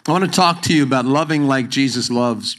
I want to talk to you about loving like Jesus loves.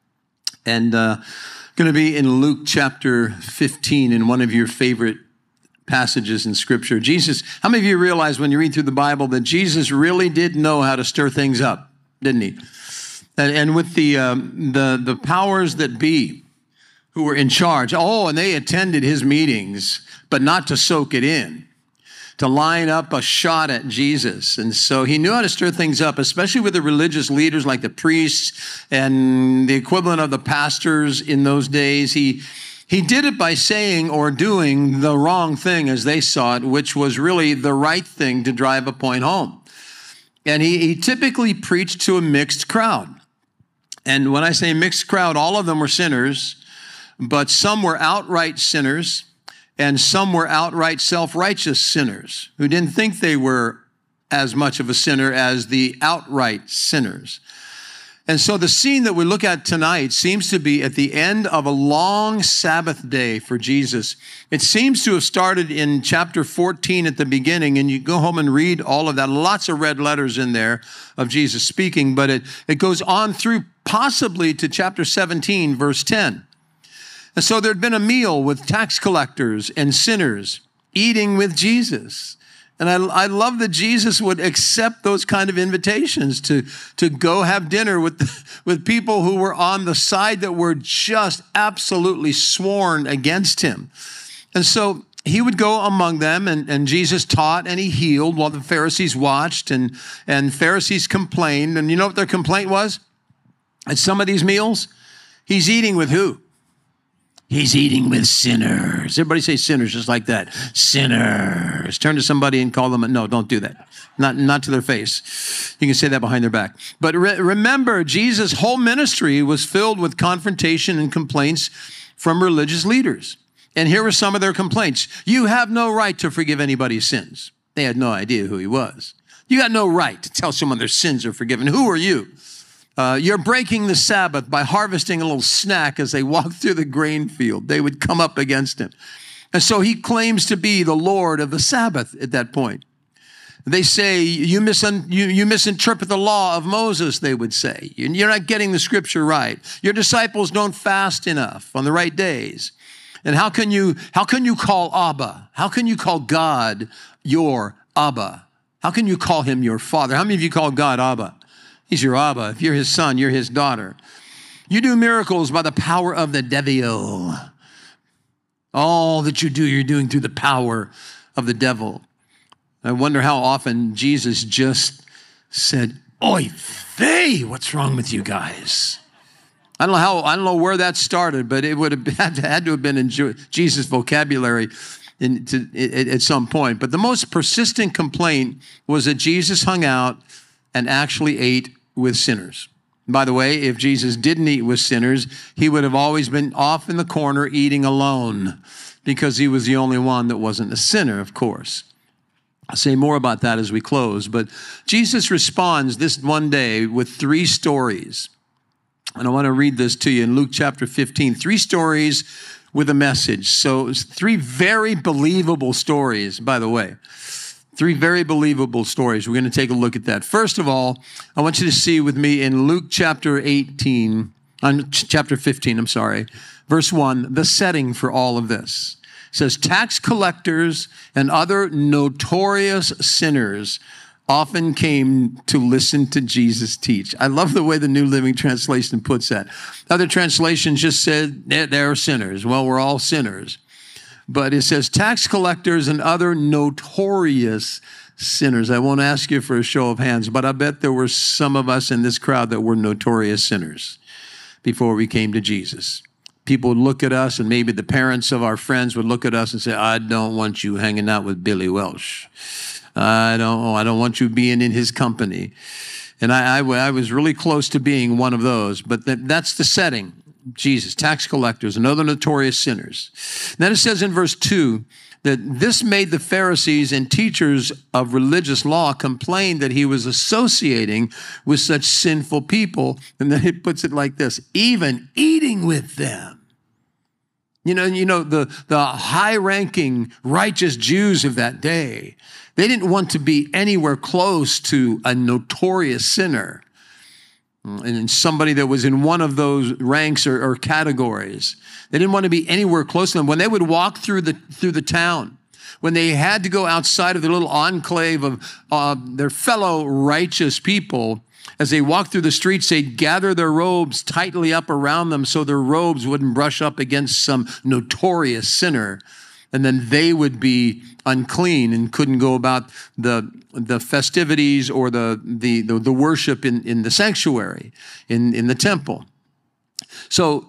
And going to be in Luke chapter 15 in one of your favorite passages in Scripture. Jesus, how many of you realize when you read through the Bible that Jesus really did know how to stir things up, didn't he? And with the powers that be who were in charge, and they attended his meetings, but not to soak it in, to line up a shot at Jesus. And so he knew how to stir things up, especially with the religious leaders like the priests and the equivalent of the pastors in those days. He did it by saying or doing the wrong thing as they saw it, which was really the right thing to drive a point home. And he typically preached to a mixed crowd. And when I say mixed crowd, all of them were sinners, but some were outright sinners, and some were outright self-righteous sinners who didn't think they were as much of a sinner as the outright sinners. And so the scene that we look at tonight seems to be at the end of a long Sabbath day for Jesus. It seems to have started in chapter 14 at the beginning, and you go home and read all of that. Lots of red letters in there of Jesus speaking, but it goes on through possibly to chapter 17, verse 10. And so there'd been a meal with tax collectors and sinners eating with Jesus. And I love that Jesus would accept those kind of invitations to go have dinner with people who were on the side that were just absolutely sworn against him. And so he would go among them, and Jesus taught and he healed while the Pharisees watched, and Pharisees complained. And you know what their complaint was? At some of these meals, he's eating with who? He's eating with sinners. Everybody say sinners just like that. Sinners. Turn to somebody and call them. No, don't do that. Not to their face. You can say that behind their back. But remember, Jesus' whole ministry was filled with confrontation and complaints from religious leaders. And here were some of their complaints. You have no right to forgive anybody's sins. They had no idea who he was. You got no right to tell someone their sins are forgiven. Who are you? You're breaking the Sabbath by harvesting a little snack as they walk through the grain field. They would come up against him. And so he claims to be the Lord of the Sabbath at that point. They say, you misinterpret the law of Moses, they would say. You're not getting the scripture right. Your disciples don't fast enough on the right days. And how can you call Abba? How can you call God your Abba? How can you call him your father? How many of you call God Abba? He's your Abba. If you're his son, you're his daughter. You do miracles by the power of the devil. All that you do, you're doing through the power of the devil. I wonder how often Jesus just said, "Oy vey, what's wrong with you guys?" I don't know where that started, but it would have had to have been in Jesus' vocabulary at some point. But the most persistent complaint was that Jesus hung out and actually ate with sinners. By the way, if Jesus didn't eat with sinners, he would have always been off in the corner eating alone, because he was the only one that wasn't a sinner, of course. I'll say more about that as we close. But Jesus responds this one day with 3 stories. And I want to read this to you in Luke chapter 15. 3 stories with a message. So it's 3 very believable stories, by the way. 3 very believable stories. We're going to take a look at that. First of all, I want you to see with me in Luke chapter 15, verse 1, the setting for all of this. It says, tax collectors and other notorious sinners often came to listen to Jesus teach. I love the way the New Living Translation puts that. Other translations just said, they're sinners. Well, we're all sinners. But it says tax collectors and other notorious sinners. I won't ask you for a show of hands, but I bet there were some of us in this crowd that were notorious sinners before we came to Jesus. People would look at us, and maybe the parents of our friends would look at us and say, I don't want you hanging out with Billy Welsh. I don't want you being in his company. And I was really close to being one of those, but that's the setting. Jesus, tax collectors, and other notorious sinners. Then it says in verse 2 that this made the Pharisees and teachers of religious law complain that he was associating with such sinful people. And then it puts it like this, even eating with them. You know, the high-ranking righteous Jews of that day, they didn't want to be anywhere close to a notorious sinner. and somebody that was in one of those ranks or categories. They didn't want to be anywhere close to them. When they would walk through the town, when they had to go outside of their little enclave of their fellow righteous people, as they walked through the streets, they'd gather their robes tightly up around them so their robes wouldn't brush up against some notorious sinner. And then they would be unclean and couldn't go about the festivities or the worship in the sanctuary, in the temple. So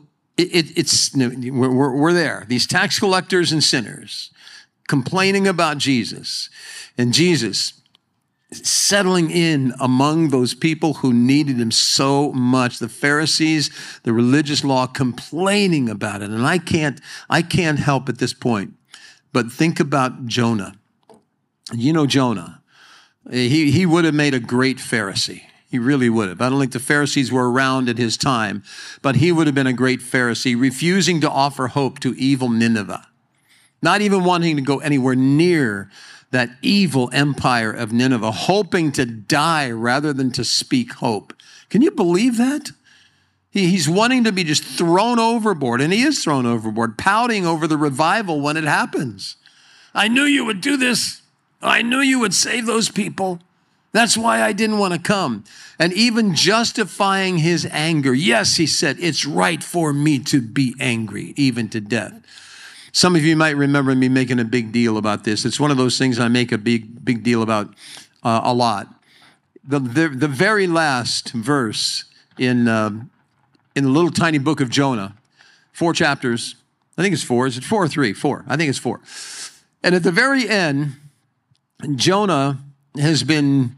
we're there. These tax collectors and sinners complaining about Jesus, and Jesus settling in among those people who needed him so much. The Pharisees, the religious law, complaining about it. And I can't help at this point but think about Jonah. You know Jonah. He would have made a great Pharisee. He really would have. I don't think the Pharisees were around at his time, but he would have been a great Pharisee, refusing to offer hope to evil Nineveh, not even wanting to go anywhere near that evil empire of Nineveh, hoping to die rather than to speak hope. Can you believe that? He's wanting to be just thrown overboard, and he is thrown overboard, pouting over the revival when it happens. I knew you would do this. I knew you would save those people. That's why I didn't want to come. And even justifying his anger. Yes, he said, it's right for me to be angry, even to death. Some of you might remember me making a big deal about this. It's one of those things I make a big deal about a lot. The very last verse in the little tiny book of Jonah, 4 chapters. I think it's 4. Is it 4 or 3? 4. I think it's 4. And at the very end, Jonah has been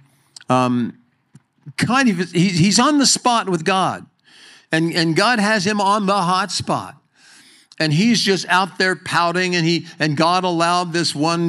he's on the spot with God. And God has him on the hot spot. And he's just out there pouting, and God allowed this one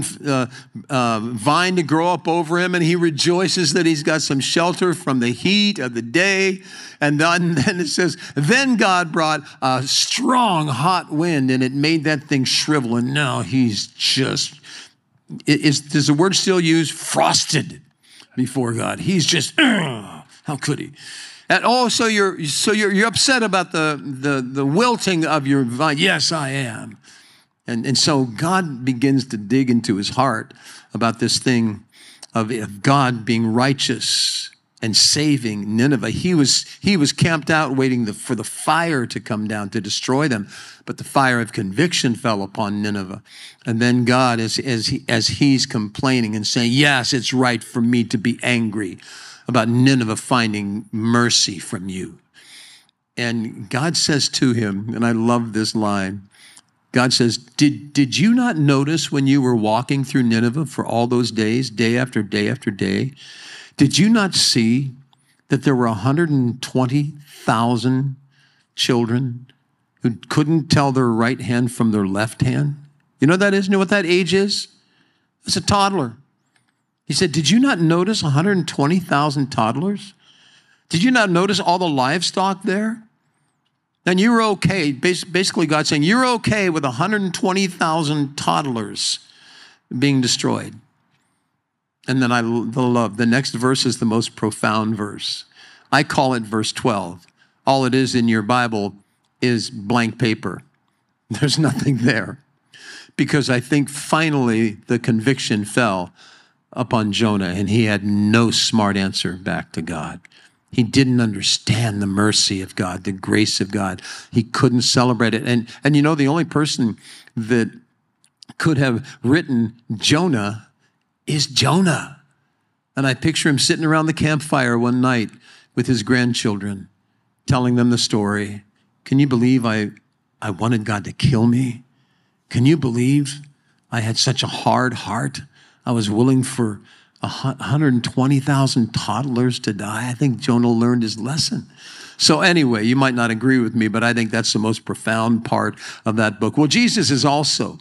vine to grow up over him, and he rejoices that he's got some shelter from the heat of the day. And then it says, then God brought a strong hot wind, and it made that thing shrivel. And now he's just, does the word still use frosted before God? He's just, how could he? And so you're upset about the wilting of your vine. Yes, I am. And so God begins to dig into his heart about this thing of God being righteous and saving Nineveh. He was camped out waiting for the fire to come down to destroy them, but the fire of conviction fell upon Nineveh. And then God, as he's complaining and saying, yes, it's right for me to be angry about Nineveh finding mercy from you. And God says to him, and I love this line, God says, did you not notice when you were walking through Nineveh for all those days, day after day after day, did you not see that there were 120,000 children who couldn't tell their right hand from their left hand? You know what that is? You know what that age is? It's a toddler. He said, did you not notice 120,000 toddlers? Did you not notice all the livestock there? And you were okay. Basically, God's saying, you're okay with 120,000 toddlers being destroyed. And then the next verse is the most profound verse. I call it verse 12. All it is in your Bible is blank paper. There's nothing there. Because I think finally the conviction fell upon Jonah, and he had no smart answer back to God. He didn't understand the mercy of God, the grace of God. He couldn't celebrate it. And you know, the only person that could have written Jonah is Jonah. And I picture him sitting around the campfire one night with his grandchildren, telling them the story. Can you believe I wanted God to kill me? Can you believe I had such a hard heart? I was willing for 120,000 toddlers to die. I think Jonah learned his lesson. So anyway, you might not agree with me, but I think that's the most profound part of that book. Well, Jesus is also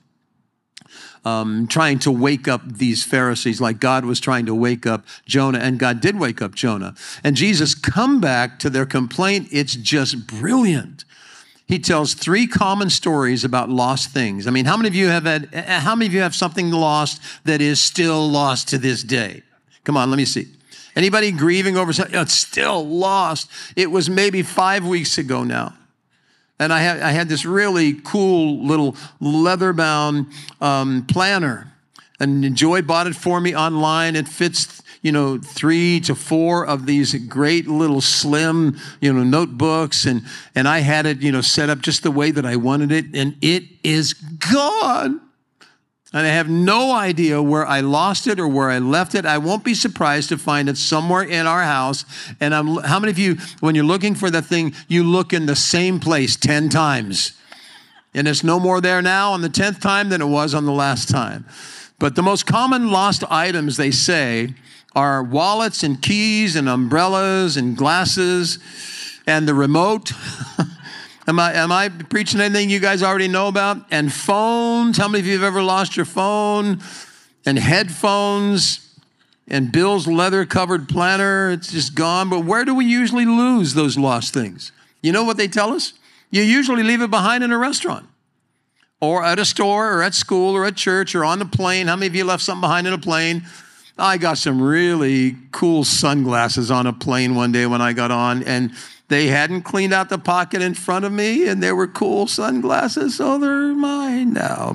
trying to wake up these Pharisees like God was trying to wake up Jonah, and God did wake up Jonah. And Jesus' comeback to their complaint, it's just brilliant. He tells 3 common stories about lost things. I mean, how many of you have something lost that is still lost to this day? Come on, let me see. Anybody grieving over something? It's still lost. It was maybe 5 weeks ago now. And I had this really cool little leather-bound planner. And Joy bought it for me online. It fits, 3 to 4 of these great little slim, notebooks. And I had it, set up just the way that I wanted it. And it is gone. And I have no idea where I lost it or where I left it. I won't be surprised to find it somewhere in our house. And how many of you, when you're looking for that thing, you look in the same place 10 times? And it's no more there now on the 10th time than it was on the last time. But the most common lost items, they say, are wallets and keys and umbrellas and glasses and the remote. Am I preaching anything you guys already know about? And phones. How many of you have ever lost your phone? And headphones. And Bill's leather-covered planner. It's just gone. But where do we usually lose those lost things? You know what they tell us? You usually leave it behind in a restaurant. Or at a store, or at school, or at church, or on the plane. How many of you left something behind in a plane? I got some really cool sunglasses on a plane one day when I got on, and they hadn't cleaned out the pocket in front of me, and they were cool sunglasses, so they're mine now.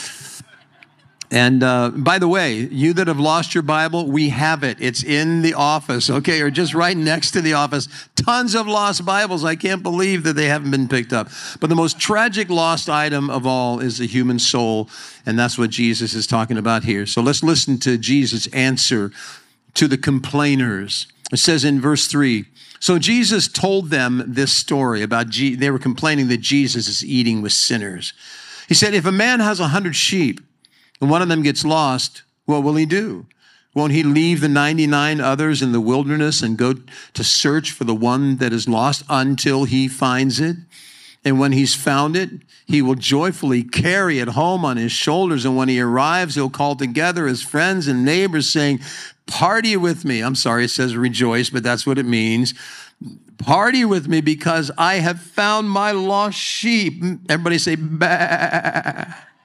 And by the way, you that have lost your Bible, we have it. It's in the office, okay, or just right next to the office. Tons of lost Bibles. I can't believe that they haven't been picked up. But the most tragic lost item of all is the human soul, and that's what Jesus is talking about here. So let's listen to Jesus' answer to the complainers. It says in verse 3, so Jesus told them this story about, they were complaining that Jesus is eating with sinners. He said, if a man has 100 sheep and one of them gets lost, what will he do? Won't he leave the 99 others in the wilderness and go to search for the one that is lost until he finds it? And when he's found it, he will joyfully carry it home on his shoulders. And when he arrives, he'll call together his friends and neighbors saying, party with me. I'm sorry, it says rejoice, but that's what it means. Party with me because I have found my lost sheep. Everybody say, bah.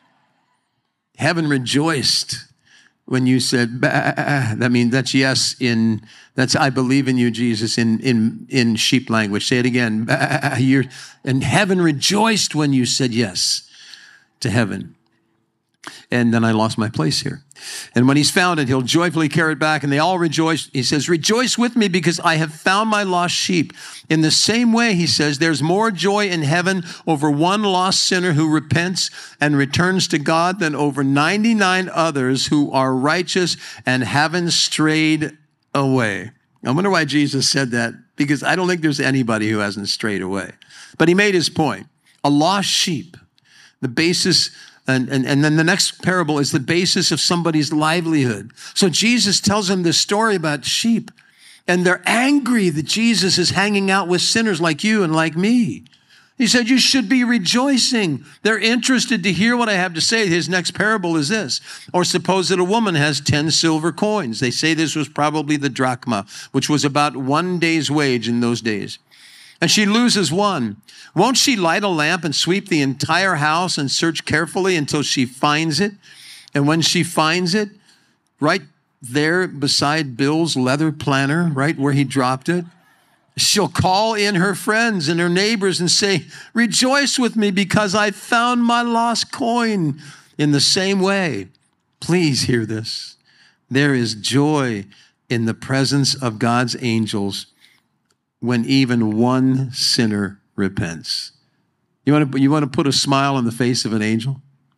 Heaven rejoiced when you said, bah. That means that's yes that's I believe in you, Jesus, in sheep language. Say it again. Bah. And heaven rejoiced when you said yes to heaven. And then I lost my place here. And when he's found it, he'll joyfully carry it back. And they all rejoice. He says, rejoice with me because I have found my lost sheep. In the same way, he says, there's more joy in heaven over one lost sinner who repents and returns to God than over 99 others who are righteous and haven't strayed away. I wonder why Jesus said that, because I don't think there's anybody who hasn't strayed away. But he made his point. A lost sheep, the basis. And then the next parable is the basis of somebody's livelihood. So Jesus tells them this story about sheep, and they're angry that Jesus is hanging out with sinners like you and like me. He said, you should be rejoicing. They're interested to hear what I have to say. His next parable is this. Or suppose that a woman has 10 silver coins. They say this was probably the drachma, which was about 1 day's wage in those days. And she loses one. Won't she light a lamp and sweep the entire house and search carefully until she finds it? And when she finds it, right there beside Bill's leather planner, right where he dropped it, she'll call in her friends and her neighbors and say, rejoice with me because I found my lost coin. In the same way, please hear this. There is joy in the presence of God's angels when even one sinner repents. You want to put a smile on the face of an angel?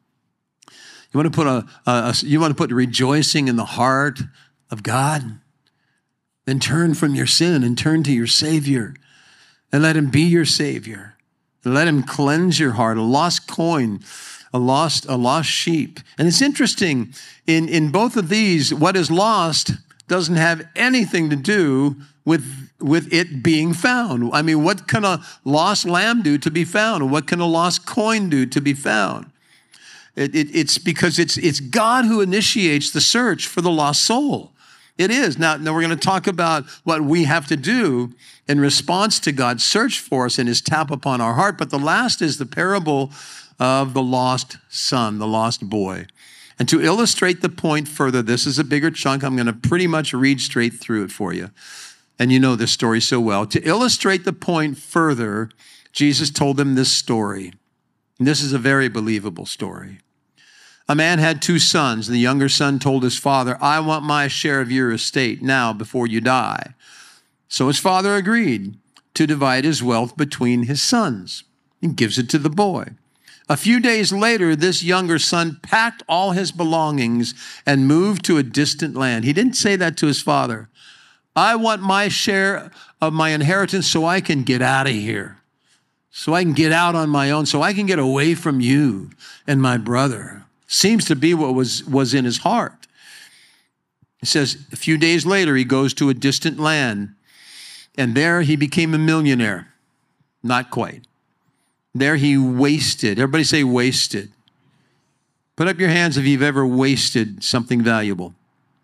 You want to put rejoicing in the heart of God? Then turn from your sin and turn to your Savior and let him be your Savior. And let him cleanse your heart. A lost coin, a lost sheep. And it's interesting, in both of these, what is lost doesn't have anything to do with it being found. I mean, what can a lost lamb do to be found? What can a lost coin do to be found? It's because it's God who initiates the search for the lost soul. It is. Now we're going to talk about what we have to do in response to God's search for us and his tap upon our heart. But the last is the parable of the lost son, the lost boy. And to illustrate the point further, this is a bigger chunk. I'm going to pretty much read straight through it for you. And you know this story so well. To illustrate the point further, Jesus told them this story. And this is a very believable story. A man had 2 sons. The younger son told his father, I want my share of your estate now before you die. So his father agreed to divide his wealth between his sons and gives it to the boy. A few days later, this younger son packed all his belongings and moved to a distant land. He didn't say that to his father. I want my share of my inheritance so I can get out of here, so I can get out on my own, so I can get away from you and my brother. Seems to be what was in his heart. It says a few days later, he goes to a distant land, and there he became a millionaire. Not quite. There he wasted. Everybody say wasted. Put up your hands if you've ever wasted something valuable.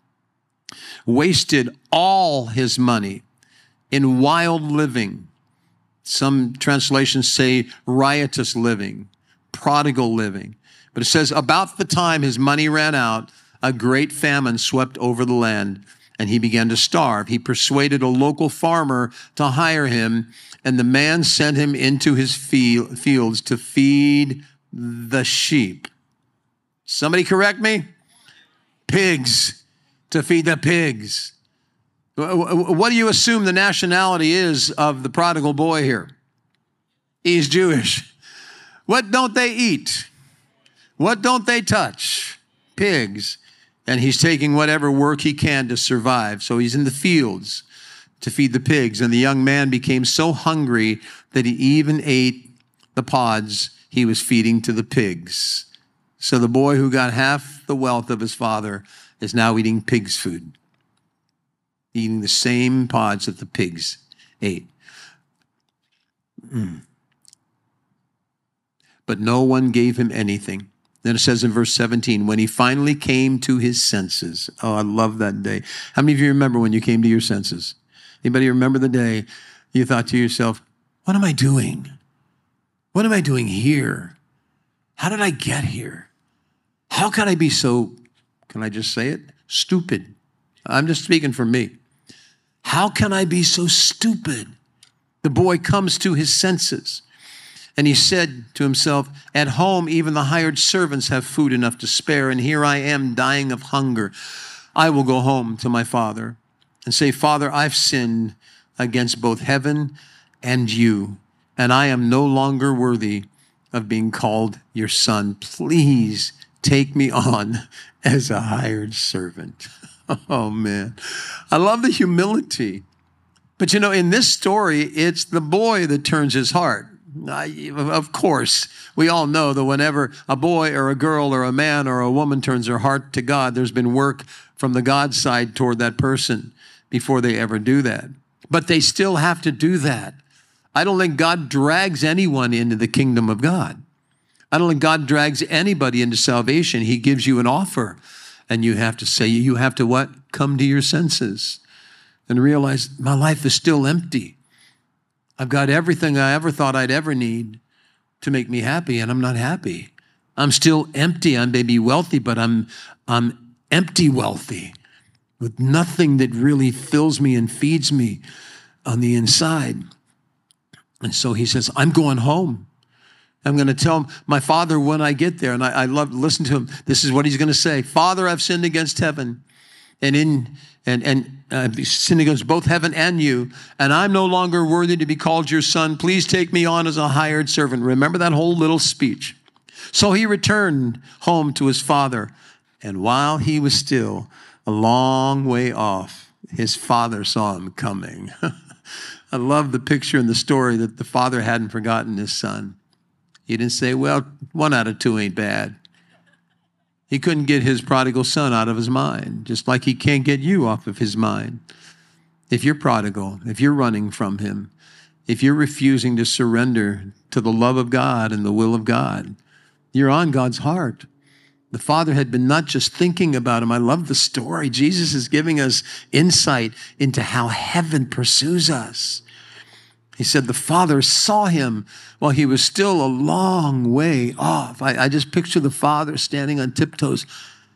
Wasted all his money in wild living. Some translations say riotous living, prodigal living. But it says about the time his money ran out, a great famine swept over the land, and he began to starve. He persuaded a local farmer to hire him, and the man sent him into his fields to feed the sheep. Somebody correct me? Pigs, to feed the pigs. What do you assume the nationality is of the prodigal boy here? He's Jewish. What don't they eat? What don't they touch? Pigs. And he's taking whatever work he can to survive. So he's in the fields to feed the pigs. And the young man became so hungry that he even ate the pods he was feeding to the pigs. So the boy who got half the wealth of his father is now eating pig's food, eating the same pods that the pigs ate. But no one gave him anything. Then it says in verse 17, when he finally came to his senses. Oh, I love that day. How many of you remember when you came to your senses? Anybody remember the day you thought to yourself, what am I doing? What am I doing here? How did I get here? How can I be so, can I just say it? Stupid. I'm just speaking for me. How can I be so stupid? The boy comes to his senses. And he said to himself, at home, even the hired servants have food enough to spare, and here I am dying of hunger. I will go home to my father and say, Father, I've sinned against both heaven and you, and I am no longer worthy of being called your son. Please take me on as a hired servant. Oh, man. I love the humility. But, you know, in this story, it's the boy that turns his heart. Of course, we all know that whenever a boy or a girl or a man or a woman turns their heart to God, there's been work from the God side toward that person before they ever do that. But they still have to do that. I don't think God drags anyone into the kingdom of God. I don't think God drags anybody into salvation. He gives you an offer, and you have to say, you have to what? Come to your senses and realize my life is still empty. I've got everything I ever thought I'd ever need to make me happy, and I'm not happy. I'm still empty. I may be wealthy, but I'm empty wealthy with nothing that really fills me and feeds me on the inside. And so he says, I'm going home. I'm going to tell my father when I get there. And I love to listen to him. This is what he's going to say. Father, I've sinned against heaven and sinned against both heaven and you, and I'm no longer worthy to be called your son. Please take me on as a hired servant. Remember that whole little speech. So he returned home to his father, and while he was still a long way off, his father saw him coming. I love the picture in the story that the father hadn't forgotten his son. He didn't say, well, 1 out of 2 ain't bad. He couldn't get his prodigal son out of his mind, just like he can't get you off of his mind. If you're prodigal, if you're running from him, if you're refusing to surrender to the love of God and the will of God, you're on God's heart. The Father had been not just thinking about him. I love the story. Jesus is giving us insight into how heaven pursues us. He said the Father saw him while he was still a long way off. I just picture the Father standing on tiptoes.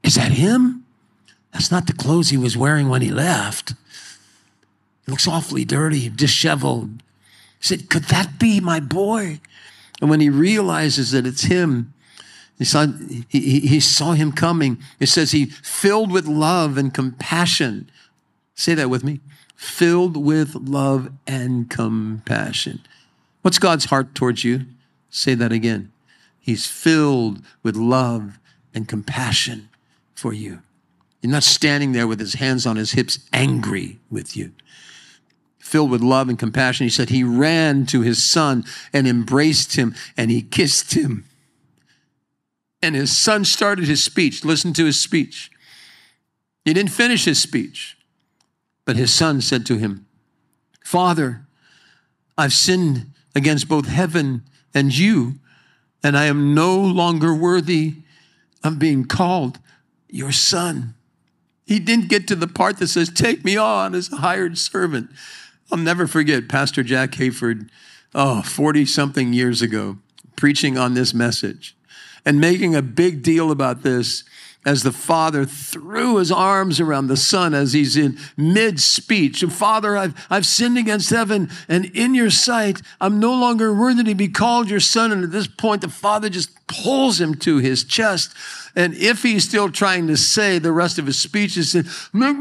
Is that him? That's not the clothes he was wearing when he left. He looks awfully dirty, disheveled. He said, could that be my boy? And when he realizes that it's him, he saw him coming. It says he filled with love and compassion. Say that with me. Filled with love and compassion. What's God's heart towards you? Say that again. He's filled with love and compassion for you. He's not standing there with his hands on his hips, angry with you. Filled with love and compassion. He said he ran to his son and embraced him and he kissed him. And his son started his speech. Listen to his speech. He didn't finish his speech, but his son said to him, Father, I've sinned against both heaven and you, and I am no longer worthy of being called your son. He didn't get to the part that says, take me on as a hired servant. I'll never forget Pastor Jack Hayford, 40-something years ago, preaching on this message and making a big deal about this as the father threw his arms around the son as he's in mid-speech. Father, I've sinned against heaven, and in your sight, I'm no longer worthy to be called your son. And at this point, the father just pulls him to his chest. And if he's still trying to say the rest of his speech, he said,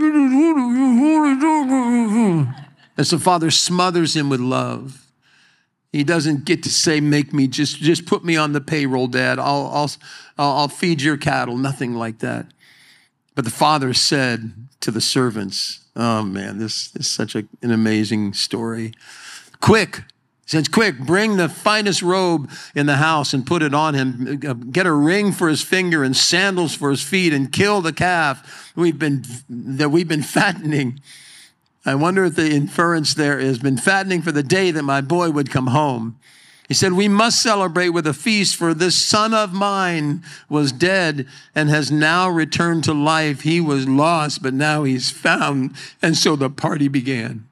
as the father smothers him with love. He doesn't get to say, make me, just put me on the payroll, Dad. I'll feed your cattle, nothing like that. But the father said to the servants, oh man, this is such an amazing story. Quick, he says, quick, bring the finest robe in the house and put it on him. Get a ring for his finger and sandals for his feet and kill the calf that we've been fattening. I wonder if the inference there is been fattening for the day that my boy would come home. He said, we must celebrate with a feast, for this son of mine was dead and has now returned to life. He was lost, but now he's found. And so the party began.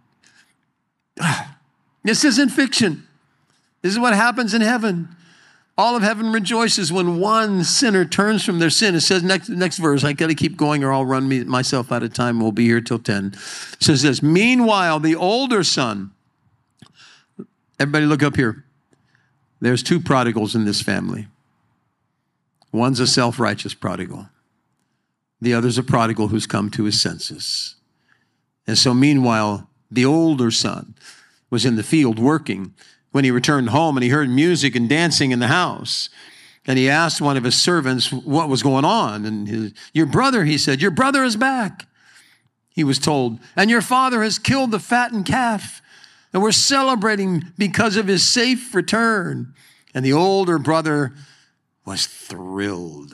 This isn't fiction. This is what happens in heaven. All of heaven rejoices when one sinner turns from their sin. It says, next verse, I got to keep going or I'll run myself out of time. We'll be here till 10. It says this, meanwhile, the older son, everybody look up here. There's two prodigals in this family. One's a self-righteous prodigal. The other's a prodigal who's come to his senses. And so meanwhile, the older son was in the field working when he returned home and he heard music and dancing in the house. And he asked one of his servants what was going on. And your brother, he said, your brother is back. He was told, and your father has killed the fattened calf. And we're celebrating because of his safe return. And the older brother was thrilled.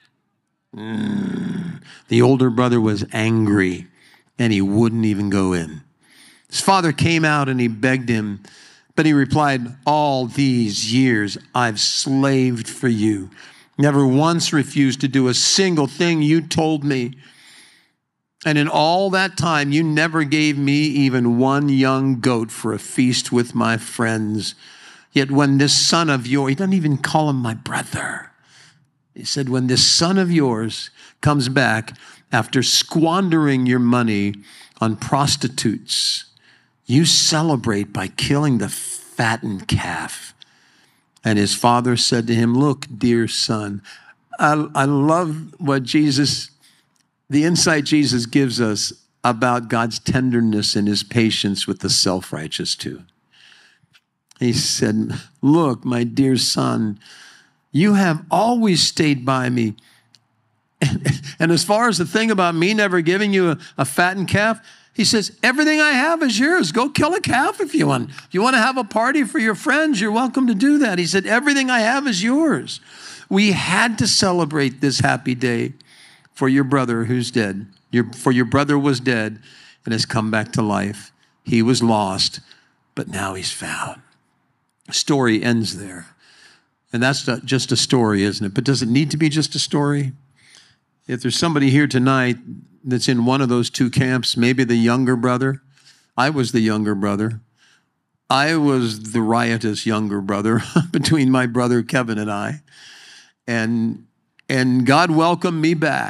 The older brother was angry and he wouldn't even go in. His father came out and he begged him. But he replied, all these years I've slaved for you. Never once refused to do a single thing you told me. And in all that time, you never gave me even one young goat for a feast with my friends. Yet when this son of yours, he doesn't even call him my brother. He said, when this son of yours comes back after squandering your money on prostitutes, you celebrate by killing the fattened calf. And his father said to him, look, dear son, I love what the insight Jesus gives us about God's tenderness and his patience with the self-righteous too. He said, look, my dear son, you have always stayed by me. And as far as the thing about me never giving you a fattened calf, he says, everything I have is yours. Go kill a calf if you want. If you want to have a party for your friends, you're welcome to do that. He said, everything I have is yours. We had to celebrate this happy day for your brother who's dead. For your brother was dead and has come back to life. He was lost, but now he's found. The story ends there. And that's not just a story, isn't it? But does it need to be just a story? If there's somebody here tonight that's in one of those two camps, maybe the younger brother. I was the younger brother. I was the riotous younger brother between my brother Kevin and I. And God welcomed me back.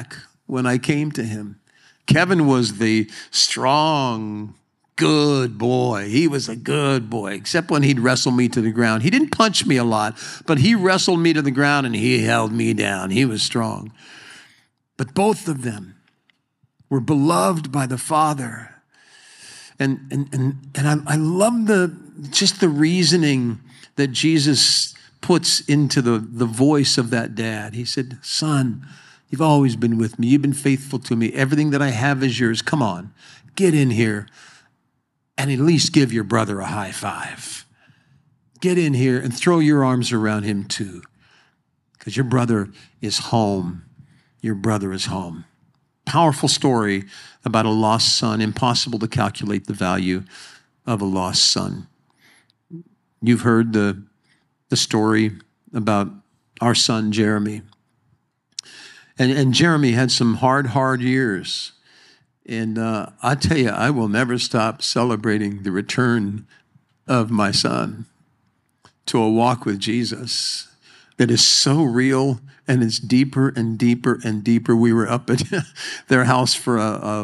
when I came to him. Kevin was the strong, good boy. He was a good boy, except when he'd wrestle me to the ground. He didn't punch me a lot, but he wrestled me to the ground and he held me down. He was strong. But both of them were beloved by the Father. And I love the reasoning that Jesus puts into the voice of that dad. He said, son, you've always been with me. You've been faithful to me. Everything that I have is yours. Come on, get in here and at least give your brother a high five. Get in here and throw your arms around him too, because your brother is home. Your brother is home. Powerful story about a lost son. Impossible to calculate the value of a lost son. You've heard the story about our son, Jeremy. And Jeremy had some hard years. And I tell you, I will never stop celebrating the return of my son to a walk with Jesus that is so real and it's deeper and deeper and deeper. We were up at their house for a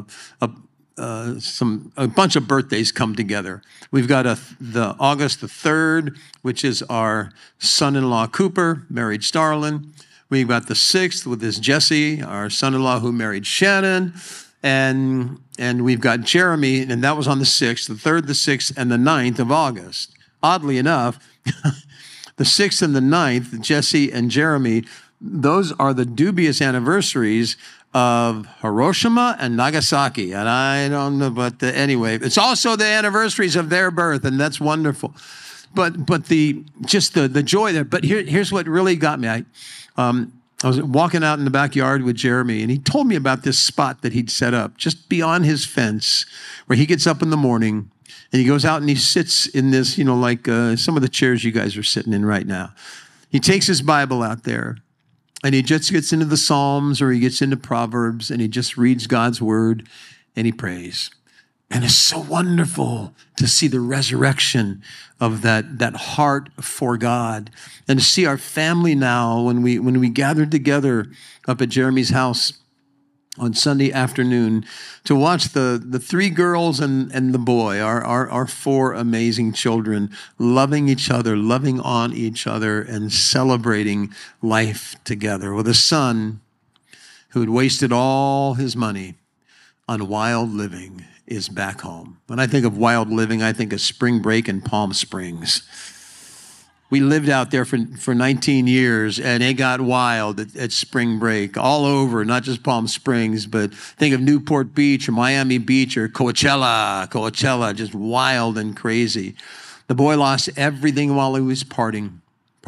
bunch of birthdays come together. We've got the August the 3rd, which is our son-in-law Cooper, married Starlin. We've got the 6th with this Jesse, our son-in-law who married Shannon. And we've got Jeremy, and that was on the 6th, the 3rd, the 6th, and the 9th of August. Oddly enough, the 6th and the 9th, Jesse and Jeremy, those are the dubious anniversaries of Hiroshima and Nagasaki. And I don't know, but anyway, it's also the anniversaries of their birth, and that's wonderful. But the joy there. But here's what really got me. I was walking out in the backyard with Jeremy, and he told me about this spot that he'd set up just beyond his fence, where he gets up in the morning and he goes out and he sits in this, like some of the chairs you guys are sitting in right now. He takes his Bible out there and he just gets into the Psalms or he gets into Proverbs and he just reads God's word and he prays. And it's so wonderful to see the resurrection of that heart for God, and to see our family now when we gathered together up at Jeremy's house on Sunday afternoon to watch the 3 girls and the boy, our 4 amazing children, loving each other, loving on each other, and celebrating life together with a son who had wasted all his money on wild living is back home. When I think of wild living, I think of spring break in Palm Springs. We lived out there for 19 years, and it got wild at spring break all over, not just Palm Springs, but think of Newport Beach or Miami Beach or Coachella, just wild and crazy. The boy lost everything while he was partying.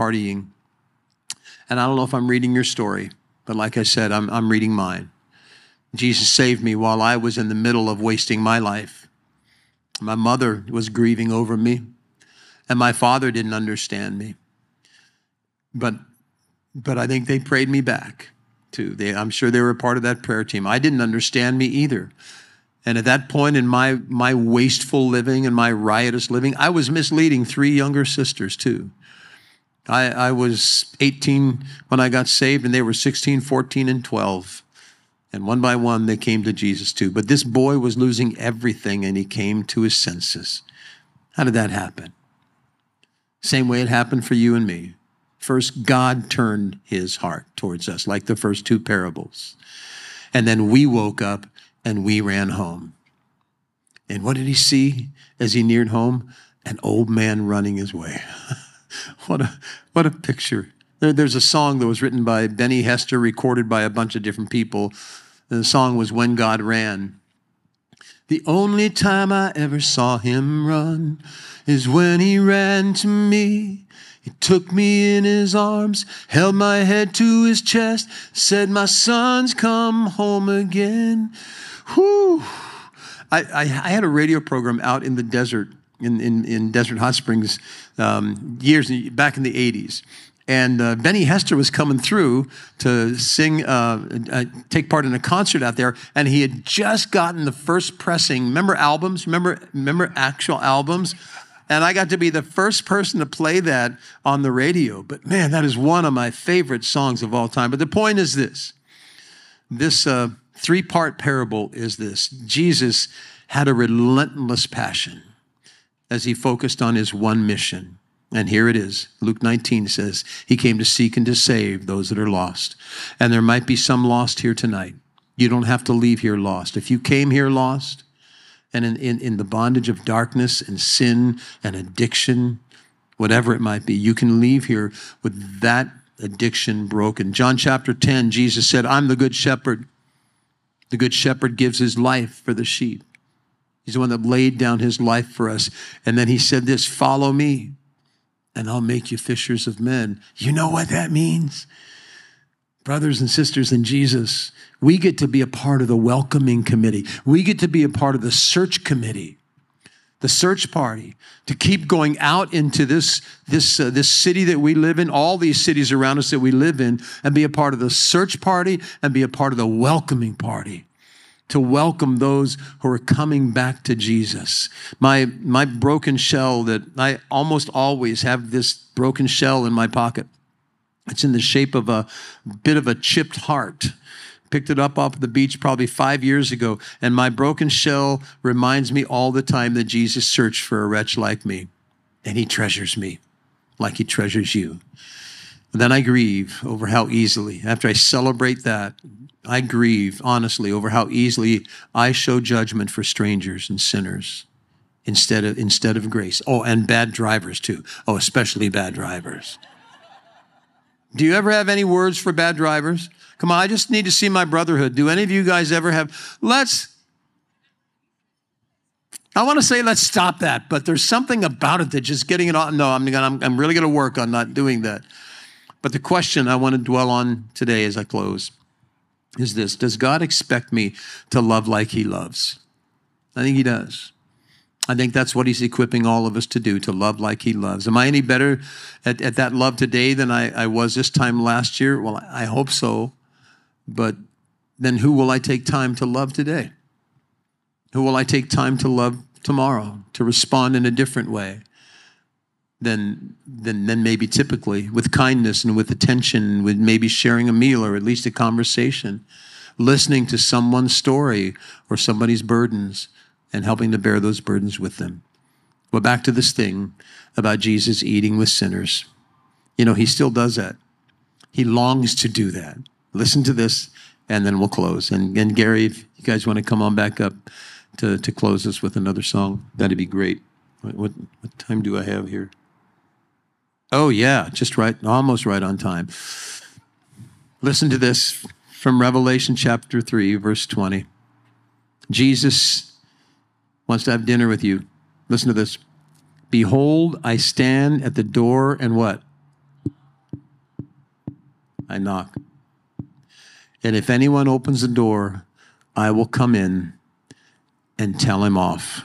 And I don't know if I'm reading your story, but like I said, I'm reading mine. Jesus saved me while I was in the middle of wasting my life. My mother was grieving over me, and my father didn't understand me. But I think they prayed me back, too. I'm sure they were a part of that prayer team. I didn't understand me either. And at that point in my wasteful living and my riotous living, I was misleading 3 younger sisters, too. I was 18 when I got saved, and they were 16, 14, and 12. And one by one, they came to Jesus too. But this boy was losing everything, and he came to his senses. How did that happen? Same way it happened for you and me. First, God turned his heart towards us, like the first 2 parables. And then we woke up and we ran home. And what did he see as he neared home? An old man running his way. What a picture. There's a song that was written by Benny Hester, recorded by a bunch of different people. The song was When God Ran. The only time I ever saw him run is when he ran to me. He took me in his arms, held my head to his chest, said, my son's come home again. Whew. I had a radio program out in the desert, in Desert Hot Springs, years back in the 80s. And Benny Hester was coming through to sing, take part in a concert out there, and he had just gotten the first pressing. Remember albums? Remember actual albums? And I got to be the first person to play that on the radio. But man, that is one of my favorite songs of all time. But the point is this Three-part parable is this. Jesus had a relentless passion as he focused on his one mission. And here it is. Luke 19 says, he came to seek and to save those that are lost. And there might be some lost here tonight. You don't have to leave here lost. If you came here lost and in the bondage of darkness and sin and addiction, whatever it might be, you can leave here with that addiction broken. John chapter 10, Jesus said, I'm the good shepherd. The good shepherd gives his life for the sheep. He's the one that laid down his life for us. And then he said this, follow me and I'll make you fishers of men. You know what that means? Brothers and sisters in Jesus, we get to be a part of the welcoming committee. We get to be a part of the search committee, the search party, to keep going out into this city that we live in, all these cities around us that we live in, and be a part of the search party and be a part of the welcoming party, to welcome those who are coming back to Jesus. My broken shell, that I almost always have this broken shell in my pocket. It's in the shape of a bit of a chipped heart. Picked it up off the beach probably 5 years ago. And my broken shell reminds me all the time that Jesus searched for a wretch like me. And he treasures me like he treasures you. And then I grieve over how easily, after I celebrate that, I grieve honestly over how easily I show judgment for strangers and sinners instead of grace. Oh, and bad drivers too. Oh, especially bad drivers. Do you ever have any words for bad drivers? Come on, I just need to see my brotherhood. Do any of you guys ever have, I want to say let's stop that, but there's something about it that just getting it on. No, I'm really going to work on not doing that. But the question I want to dwell on today as I close is this. Does God expect me to love like he loves? I think he does. I think that's what he's equipping all of us to do, to love like he loves. Am I any better at that love today than I was this time last year? Well, I hope so. But then who will I take time to love today? Who will I take time to love tomorrow, to respond in a different way than maybe typically, with kindness and with attention, with maybe sharing a meal or at least a conversation, listening to someone's story or somebody's burdens, and helping to bear those burdens with them. Well, back to this thing about Jesus eating with sinners. You know, he still does that. He longs to do that. Listen to this, and then we'll close. And Gary, if you guys want to come on back up to close us with another song, that'd be great. What time do I have here? Oh, yeah, just right, almost right on time. Listen to this from Revelation chapter 3, verse 20. Jesus wants to have dinner with you. Listen to this. Behold, I stand at the door and what? I knock. And if anyone opens the door, I will come in and tell him off.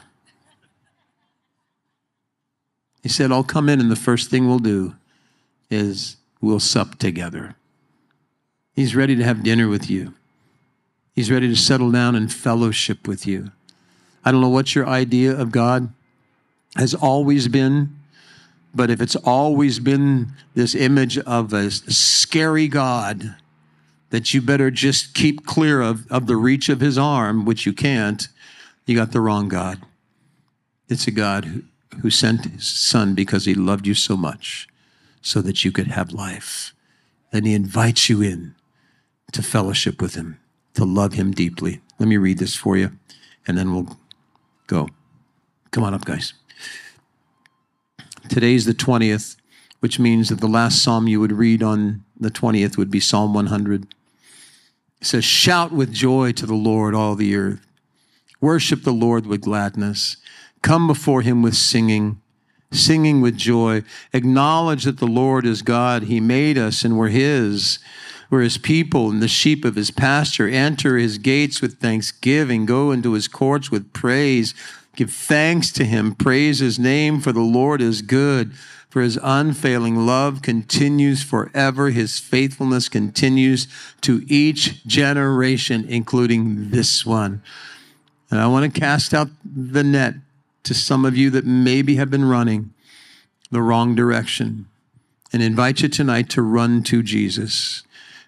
He said, I'll come in and the first thing we'll do is we'll sup together. He's ready to have dinner with you. He's ready to settle down and fellowship with you. I don't know what your idea of God has always been, but if it's always been this image of a scary God that you better just keep clear of the reach of his arm, which you can't, you got the wrong God. It's a God who sent his son because he loved you so much so that you could have life. And he invites you in to fellowship with him, to love him deeply. Let me read this for you, and then we'll go. Come on up, guys. Today's the 20th, which means that the last psalm you would read on the 20th would be Psalm 100. It says, shout with joy to the Lord, all the earth. Worship the Lord with gladness. Come before him with singing with joy. Acknowledge that the Lord is God. He made us and we're his. We're his people and the sheep of his pasture. Enter his gates with thanksgiving. Go into his courts with praise. Give thanks to him. Praise his name, for the Lord is good. For his unfailing love continues forever. His faithfulness continues to each generation, including this one. And I want to cast out the net to some of you that maybe have been running the wrong direction and invite you tonight to run to Jesus.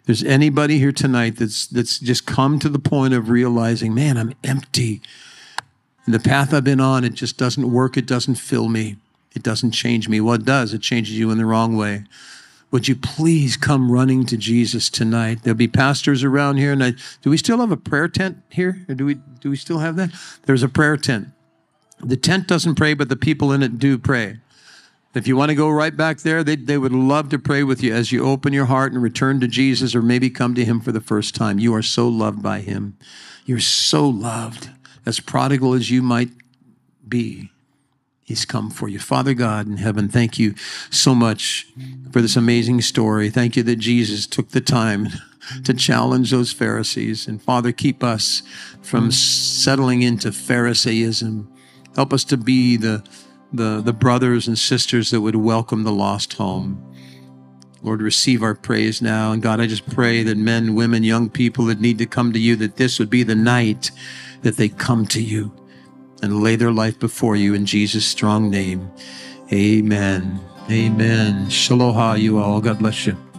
there's anybody here tonight that's just come to the point of realizing, man, I'm empty. And the path I've been on, it just doesn't work. It doesn't fill me. It doesn't change me. Well, it does. It changes you in the wrong way. Would you please come running to Jesus tonight? There'll be pastors around here. And do we still have a prayer tent here? Or do we still have that? There's a prayer tent. The tent doesn't pray, but the people in it do pray. If you want to go right back there, they would love to pray with you as you open your heart and return to Jesus, or maybe come to him for the first time. You are so loved by him. You're so loved. As prodigal as you might be, he's come for you. Father God in heaven, thank you so much for this amazing story. Thank you that Jesus took the time to challenge those Pharisees. And Father, keep us from settling into Pharisaism. Help us to be the brothers and sisters that would welcome the lost home. Lord, receive our praise now. And God, I just pray that men, women, young people that need to come to you, that this would be the night that they come to you and lay their life before you in Jesus' strong name. Amen. Amen. Shaloha, you all. God bless you.